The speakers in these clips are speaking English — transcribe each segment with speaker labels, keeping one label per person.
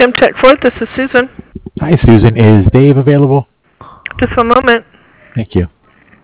Speaker 1: Chemtech Ford, this is Susan.
Speaker 2: Hi, Susan. Is Dave available?
Speaker 1: Just one moment.
Speaker 2: Thank you.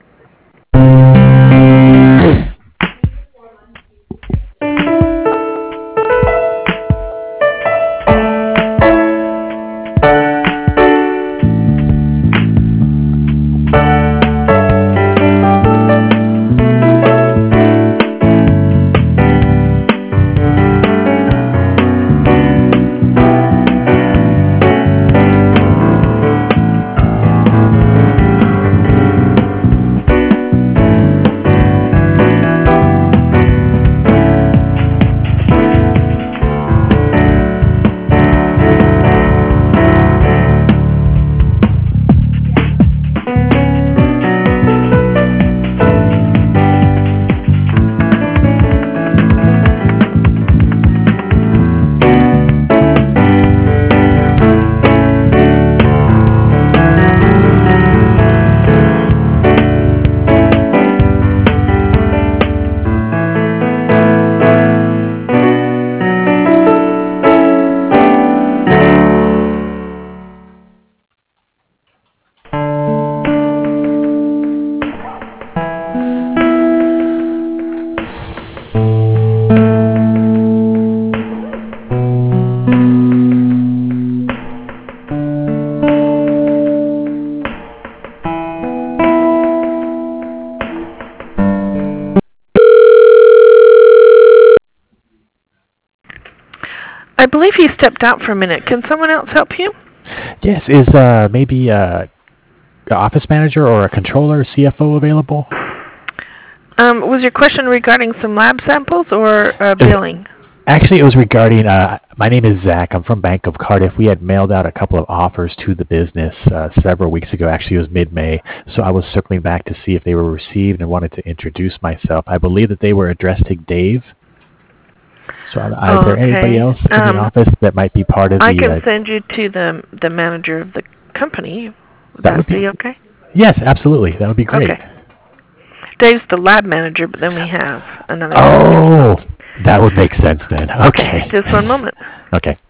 Speaker 1: I believe he stepped out for a minute. Can someone else help you?
Speaker 2: Yes, is maybe an office manager or a controller, CFO available?
Speaker 1: Was your question regarding some lab samples or billing?
Speaker 2: Actually, it was regarding, my name is Zach. I'm from Bank of Cardiff. We had mailed out a couple of offers to the business several weeks ago. Actually, it was mid-May. So I was circling back to see if they were received and wanted to introduce myself. I believe that they were addressed to Dave. So is there anybody else in the office that might be part of
Speaker 1: I can send you to the manager of the company. Would that be okay?
Speaker 2: Yes, absolutely. That would be great.
Speaker 1: Okay. Dave's the lab manager, but then we have another.
Speaker 2: Oh, that would make sense then. Okay.
Speaker 1: Just one moment.
Speaker 2: Okay.